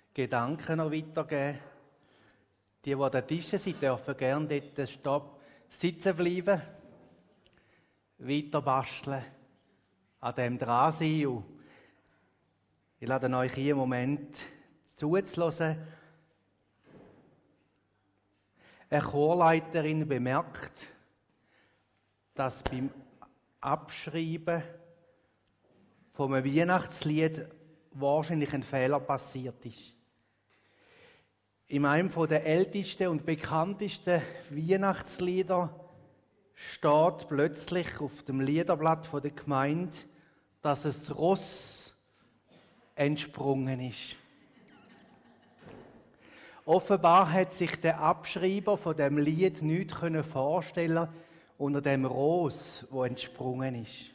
Gedanken noch weitergeben. Die an den Tischen sind, dürfen gerne dort sitzen bleiben, weiter basteln, an dem dran sein. Und ich lade euch hier einen Moment zuzuhören. Eine Chorleiterin bemerkt, dass beim Abschreiben von einem Weihnachtslied wahrscheinlich ein Fehler passiert ist. In einem der ältesten und bekanntesten Weihnachtslieder steht plötzlich auf dem Liederblatt der Gemeinde, dass es Ross entsprungen ist. Offenbar hat sich der Abschreiber von dem Lied nichts vorstellen unter dem Ros, wo entsprungen ist.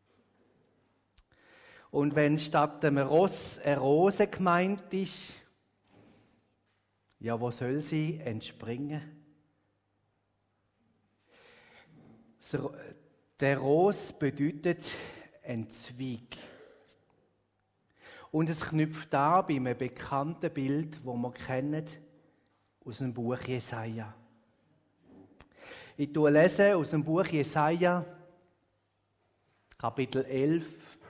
Und wenn statt dem Ross eine Rose gemeint ist, ja, wo soll sie entspringen? Der Ros bedeutet ein Zweig. Und es knüpft an bei einem bekannten Bild, das wir kennen, aus dem Buch Jesaja. Ich lese aus dem Buch Jesaja, Kapitel 11.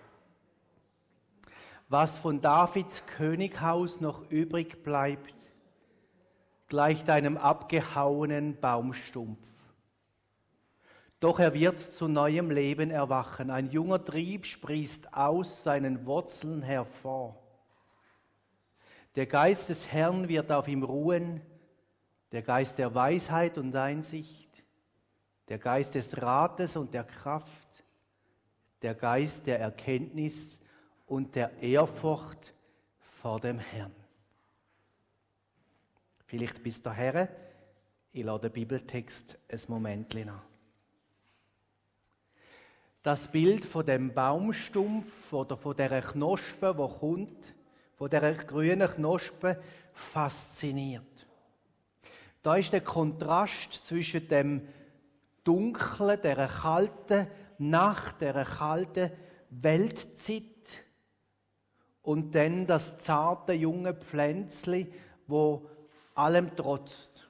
Was von Davids Könighaus noch übrig bleibt, gleicht einem abgehauenen Baumstumpf. Doch er wird zu neuem Leben erwachen. Ein junger Trieb sprießt aus seinen Wurzeln hervor. Der Geist des Herrn wird auf ihm ruhen, der Geist der Weisheit und Einsicht, der Geist des Rates und der Kraft, der Geist der Erkenntnis und der Ehrfurcht vor dem Herrn. Vielleicht bis dahin, ich lade den Bibeltext ein Moment nach. Das Bild von dem Baumstumpf oder von der Knospe, wo kommt, von der grünen Knospe, fasziniert. Da ist der Kontrast zwischen dem dunklen, der kalten Nacht, der kalten Weltzeit und dann das zarte junge Pflänzli, wo allem trotzt.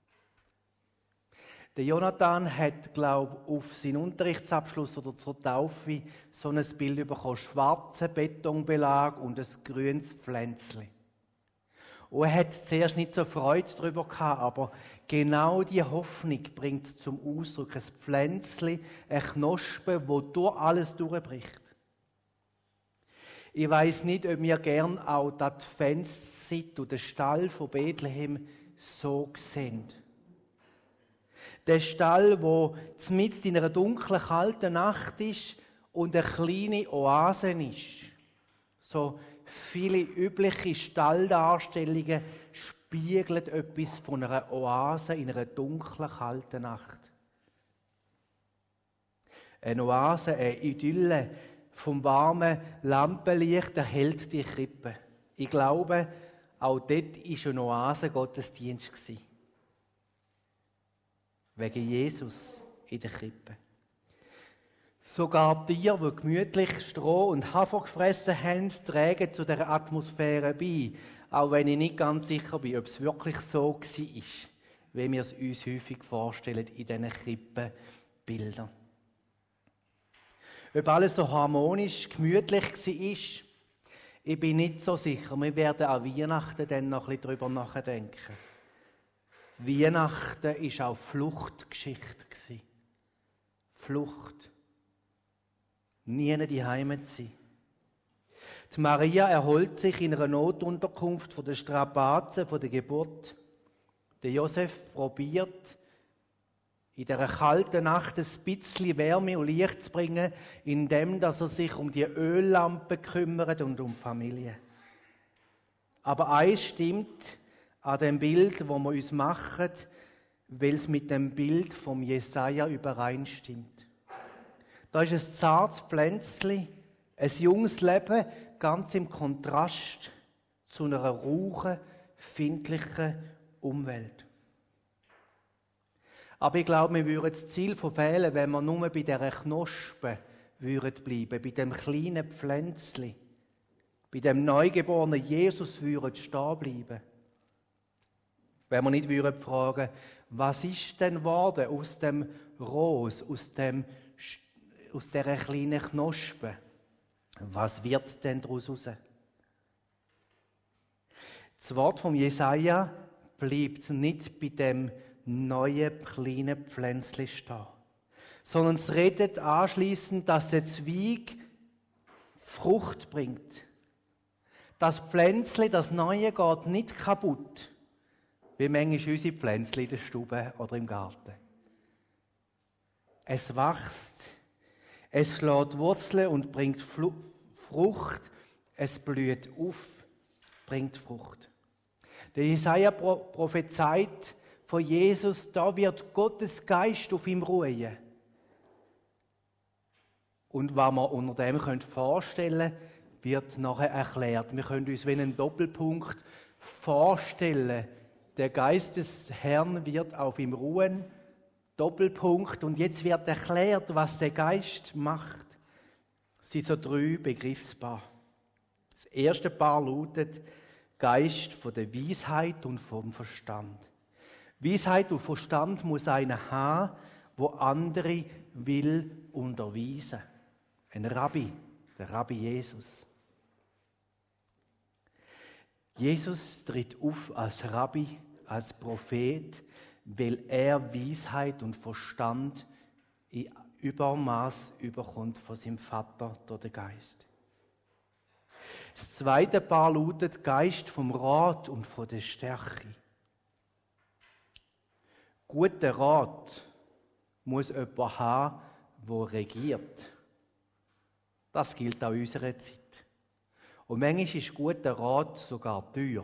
Der Jonathan hat, glaube ich, auf seinen Unterrichtsabschluss oder zur Taufe so ein Bild bekommen. Schwarzen Betonbelag und ein grünes Pflänzli. Und er hat zuerst nicht so Freude darüber gehabt, aber genau die Hoffnung bringt es zum Ausdruck. Ein Pflänzli, eine Knospe, wo durch alles durchbricht. Ich weiss nicht, ob wir gern auch die Adventszeit und den Stall von Bethlehem so sehen. Der Stall, wo mitten in einer dunklen, kalten Nacht ist und eine kleine Oase ist. So viele übliche Stalldarstellungen spiegeln etwas von einer Oase in einer dunklen, kalten Nacht. Eine Oase, eine Idylle vom warmen Lampenlicht erhellt die Krippe. Ich glaube, auch dort war ein Oasen-Gottesdienst. Wegen Jesus in der Krippe. Sogar Tiere, die gemütlich Stroh und Hafer gefressen haben, tragen zu dieser Atmosphäre bei. Auch wenn ich nicht ganz sicher bin, ob es wirklich so war, wie wir es uns häufig vorstellen in diesen Krippenbildern. Ob alles so harmonisch, gemütlich war, ich bin nicht so sicher. Wir werden an Weihnachten dann noch ein bisschen darüber nachdenken. Weihnachten war auch Fluchtgeschichte. Flucht. Nie die Heimat sein. Die Maria erholt sich in einer Notunterkunft von den Strapazen, von der Geburt. Der Josef probiert, in dieser kalten Nacht ein bisschen Wärme und Licht zu bringen, indem er sich um die Öllampe kümmert und um die Familie. Aber eins stimmt an dem Bild, das wir uns machen, weil es mit dem Bild vom Jesaja übereinstimmt. Da ist ein zartes Pflänzli, ein junges Leben, ganz im Kontrast zu einer rauchen, findlichen Umwelt. Aber ich glaube, wir würden das Ziel verfehlen, wenn wir nur bei dieser Knospe bleiben, bei dem kleinen Pflänzli. bei dem neugeborenen Jesus würden stehen bleiben. Wenn wir nicht würden fragen, was ist denn geworden aus dem Ros, aus dieser kleinen Knospe? Was wird denn daraus raus? Das Wort von Jesaja bleibt nicht bei dem neuen kleinen Pflänzchen stehen, sondern es redet anschliessend, dass der Zweig Frucht bringt. Das Pflänzchen, das Neue, geht nicht kaputt, wie manchmal unsere Pflänzchen in der Stube oder im Garten. Es wächst, es schlägt Wurzeln und bringt Frucht, es blüht auf, bringt Frucht. Der Jesaja prophezeit von Jesus, da wird Gottes Geist auf ihm ruhen. Und was wir unter dem vorstellen können, wird nachher erklärt. Wir können uns wie einen Doppelpunkt vorstellen. Der Geist des Herrn wird auf ihm ruhen. Doppelpunkt. Und jetzt wird erklärt, was der Geist macht. Es sind so 3 Begriffspaare. Das erste Paar lautet Geist von der Weisheit und vom Verstand. Weisheit und Verstand muss einer haben, wo andere will unterweisen. Ein Rabbi, der Rabbi Jesus. Jesus tritt auf als Rabbi, als Prophet, weil er Weisheit und Verstand in Übermaß überkommt von seinem Vater durch den Geist. Das zweite Paar lautet Geist vom Rat und von der Stärke. Guter Rat muss jemand haben, der regiert. Das gilt auch in unserer Zeit. Und manchmal ist guter Rat sogar teuer.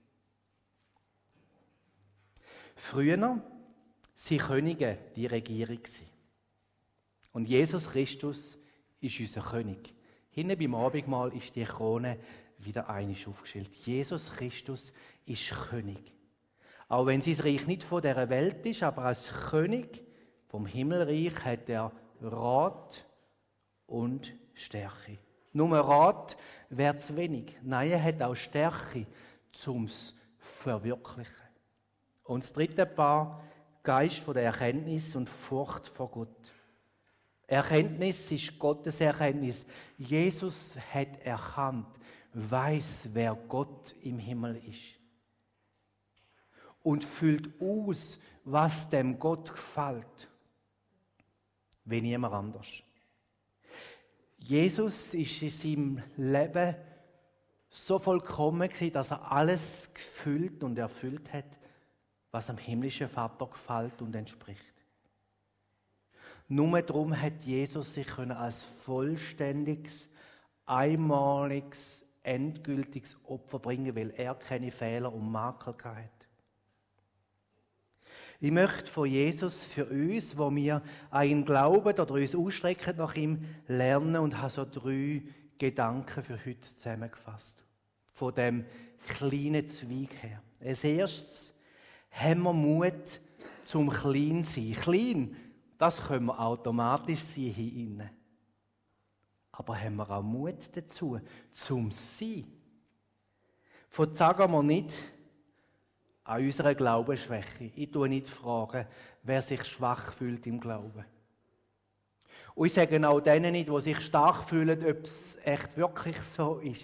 Früher waren Könige die Regierung. Und Jesus Christus ist unser König. Hinten beim Abendmahl ist die Krone wieder einmal aufgestellt. Jesus Christus ist König. Auch wenn sein Reich nicht von dieser Welt ist, aber als König vom Himmelreich hat er Rat und Stärke. Nur Rat wäre zu wenig. Nein, er hat auch Stärke, um es zu verwirklichen. Und das dritte Paar, Geist von der Erkenntnis und Furcht vor Gott. Erkenntnis ist Gottes Erkenntnis. Jesus hat erkannt, weiß, wer Gott im Himmel ist. Und füllt aus, was dem Gott gefällt. Wie niemand anders. Jesus ist in seinem Leben so vollkommen gewesen, dass er alles gefüllt und erfüllt hat, was am himmlischen Vater gefällt und entspricht. Nur darum hat Jesus sich als vollständiges, einmaliges, endgültiges Opfer bringen, weil er keine Fehler und Makel hatte. Ich möchte von Jesus für uns, wo wir an ihn glauben oder uns ausstrecken nach ihm, lernen und habe so 3 Gedanken für heute zusammengefasst. Von dem kleinen Zweig her. Als erstes haben wir Mut zum Kleinsein. Klein, das können wir automatisch sein hier innen. Aber haben wir auch Mut dazu, zum Sein? Verzagen wir nicht an unserer Glaubensschwäche. Ich tue nicht fragen, wer sich schwach fühlt im Glauben. Und ich sage auch denen nicht, die sich stark fühlen, ob es echt wirklich so ist.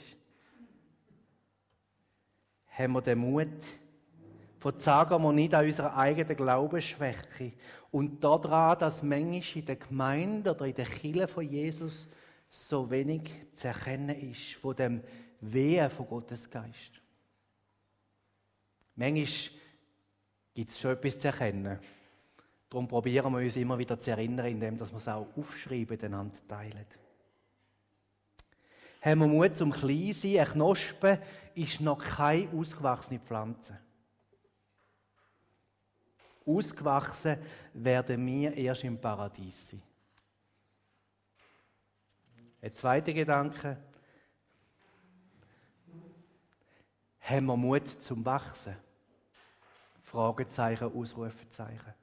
Haben wir den Mut, verzagen wir nicht an unserer eigenen Glaubensschwäche und daran, dass manchmal in der Gemeinde oder in der Kirche von Jesus so wenig zu erkennen ist von dem Wehen von Gottes Geist. Manchmal gibt es schon etwas zu erkennen. Darum probieren wir uns immer wieder zu erinnern, indem wir es auch aufschreiben, einander teilen. Haben wir Mut zum Kleinsein? Eine Knospe ist noch keine ausgewachsene Pflanze. Ausgewachsen werden wir erst im Paradies sein. Ein zweiter Gedanke. Haben wir Mut zum Wachsen? Fragezeichen, Ausrufezeichen.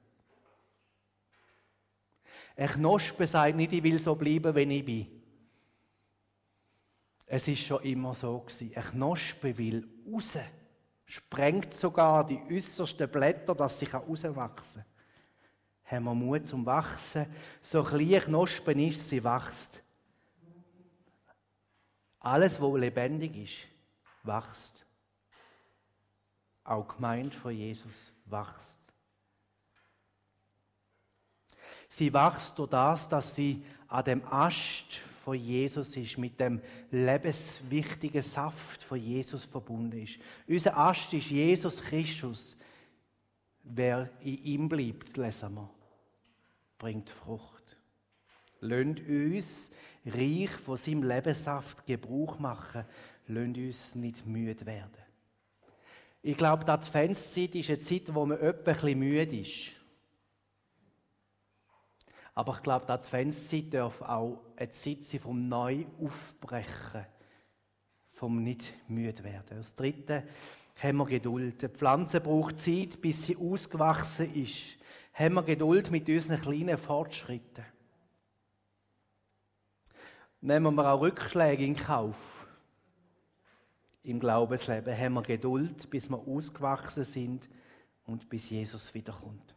Eine Knospe sagt nicht, ich will so bleiben, wie ich bin. Es ist schon immer so gewesen. Eine Knospe will raus, sprengt sogar die äußersten Blätter, dass sie rauswachsen kann. Haben wir Mut zum Wachsen? So klein eine Knospe ist, sie wächst. Alles, was lebendig ist, wächst. Auch die Gemeinde von Jesus wächst. Sie wächst durch das, dass sie an dem Ast von Jesus ist, mit dem lebenswichtigen Saft von Jesus verbunden ist. Unser Ast ist Jesus Christus. Wer in ihm bleibt, lesen wir, bringt Frucht. Lasst uns reich von seinem Lebenssaft Gebrauch machen. Lasst uns nicht müde werden. Ich glaube, die Adventszeit ist eine Zeit, wo man etwa ein bisschen müde ist. Aber ich glaube, die Adventszeit darf auch eine Zeit sein vom Neuaufbrechen, vom nicht müde werden. Das Dritte haben wir Geduld. Die Pflanze braucht Zeit, bis sie ausgewachsen ist. Haben wir Geduld mit unseren kleinen Fortschritten. Nehmen wir auch Rückschläge in Kauf. Im Glaubensleben haben wir Geduld, bis wir ausgewachsen sind und bis Jesus wiederkommt.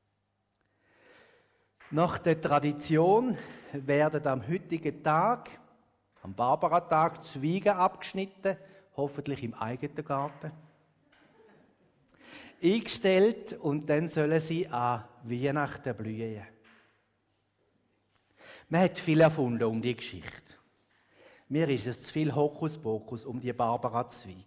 Nach der Tradition werden am heutigen Tag, am Barbara-Tag, Zweige abgeschnitten, hoffentlich im eigenen Garten, eingestellt und dann sollen sie an Weihnachten blühen. Man hat viel erfunden um die Geschichte. Mir ist es zu viel Hokuspokus um die Barbara-Zweig.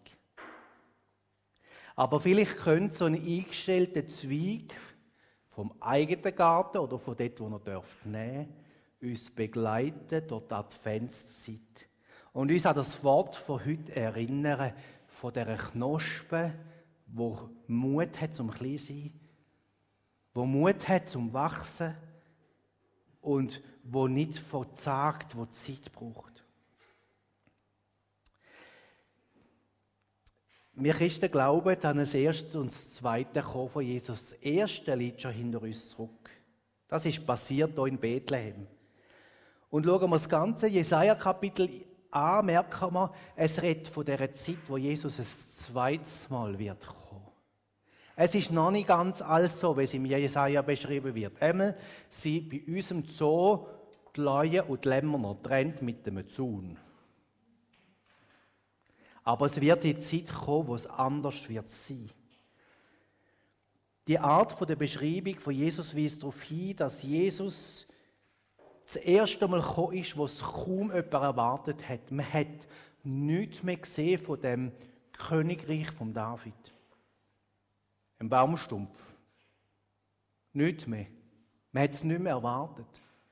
Aber vielleicht könnte so ein eingestellter Zweig vom eigenen Garten oder von dort, wo ihr nehmen dürft, uns begleiten durch die Adventszeit. Und uns an das Wort von heute erinnern, von dieser Knospe, die Mut hat zum Kleinsein, die Mut hat zum Wachsen und die nicht verzagt, die Zeit braucht. Wir Christen glauben an das erste und das zweite Kommen von Jesus. Das erste liegt schon hinter uns zurück. Das ist passiert hier in Bethlehem. Und schauen wir das ganze Jesaja-Kapitel an, merken wir, es redet von dieser Zeit, wo Jesus ein zweites Mal wird kommen. Es ist noch nicht ganz alles so, wie es im Jesaja beschrieben wird. Einmal sind bei unserem Zoo die Leuen und die Lämmer noch getrennt mit dem Zaun. Aber es wird die Zeit kommen, wo es anders wird sein. Die Art der Beschreibung von Jesus weist darauf hin, dass Jesus das erste Mal gekommen ist, was kaum jemand erwartet hat. Man hat nichts mehr gesehen von dem Königreich von David. Ein Baumstumpf. Nichts mehr. Man hat es nicht mehr erwartet.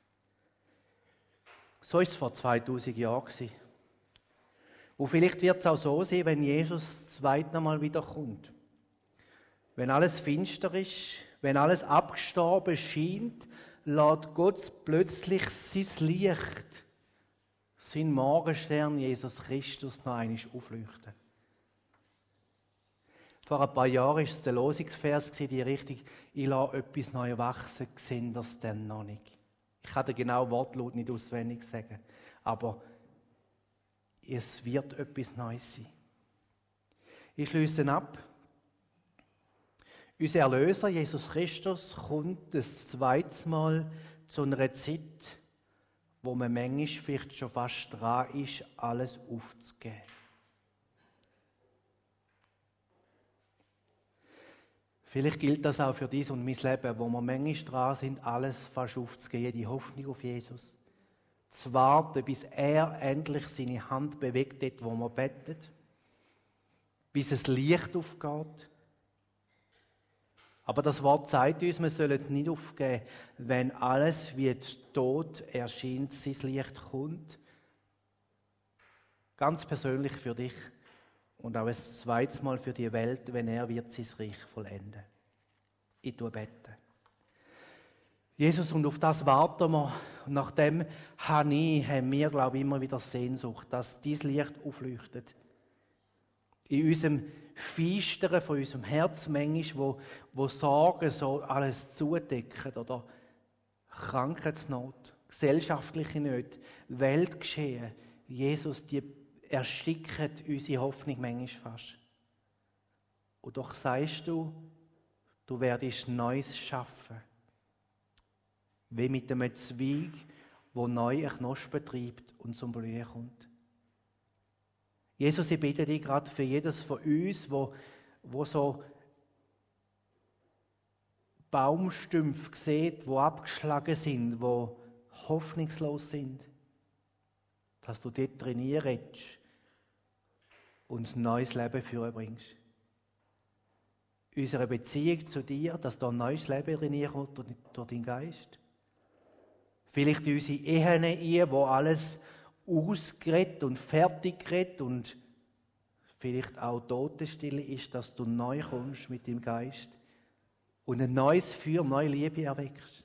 So war es vor 2000 Jahren. Und vielleicht wird es auch so sein, wenn Jesus das zweite Mal wiederkommt. Wenn alles finster ist, wenn alles abgestorben scheint, lässt Gott plötzlich sein Licht, sein Morgenstern Jesus Christus noch einmal aufleuchten. Vor ein paar Jahren war es der Losungsvers, die Richtung, ich lasse etwas Neues wachsen, sehen das denn noch nicht. Ich kann den genauen Wortlaut nicht auswendig sagen, aber es wird etwas Neues sein. Ich schließe ab. Unser Erlöser, Jesus Christus, kommt das zweite Mal zu einer Zeit, wo man manchmal vielleicht schon fast dran ist, alles aufzugeben. Vielleicht gilt das auch für dies und mein Leben, wo wir manchmal dran sind, alles fast aufzugeben, die Hoffnung auf Jesus. Zu warten, bis er endlich seine Hand bewegt hat, wo man bettet, bis das Licht aufgeht. Aber das Wort sagt uns, wir sollen nicht aufgeben, wenn alles wie tot erscheint, sein Licht kommt. Ganz persönlich für dich und auch ein zweites Mal für die Welt, wenn er wird sein Reich vollenden. Ich bete. Jesus, und auf das warten wir. Und nachdem haben wir, glaube ich, immer wieder Sehnsucht, dass dieses Licht aufleuchtet. In unserem Feistern von unserem Herz manchmal, wo Sorgen so alles zudecken oder Krankheitsnot, gesellschaftliche Nöte, Weltgeschehen. Jesus, die erstickt unsere Hoffnung manchmal fast. Und doch sagst du, du werdest Neues schaffen. Wie mit einem Zweig, wo neu eine Knospe treibt und zum Blühen kommt. Jesus, ich bitte dich gerade für jedes von uns, wo so Baumstümpfe sieht, wo abgeschlagen sind, wo hoffnungslos sind, dass du dort trainierst und neues Leben führen bringst. Unsere Beziehung zu dir, dass da ein neues Leben reinkommt durch deinen Geist. Vielleicht unsere Ehen, wo alles ausgeredet und fertig geredet und vielleicht auch Totenstille ist, dass du neu kommst mit dem Geist und ein neues Feuer, neue Liebe erweckst.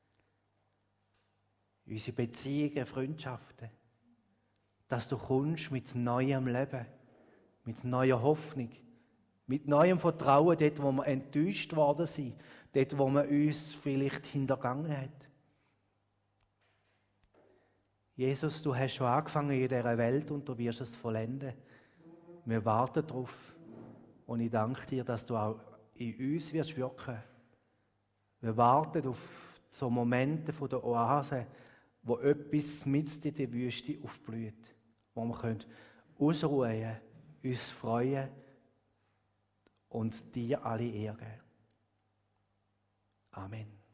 Unsere Beziehungen, Freundschaften, dass du kommst mit neuem Leben, mit neuer Hoffnung, mit neuem Vertrauen, dort, wo wir enttäuscht worden sind, dort, wo man uns vielleicht hintergangen hat. Jesus, du hast schon angefangen in dieser Welt und du wirst es vollenden. Wir warten darauf und ich danke dir, dass du auch in uns wirst wirken. Wir warten auf so Momente von der Oase, wo etwas mitten in der Wüste aufblüht, wo wir ausruhen können, uns freuen und dir alle Ehre geben. Amen.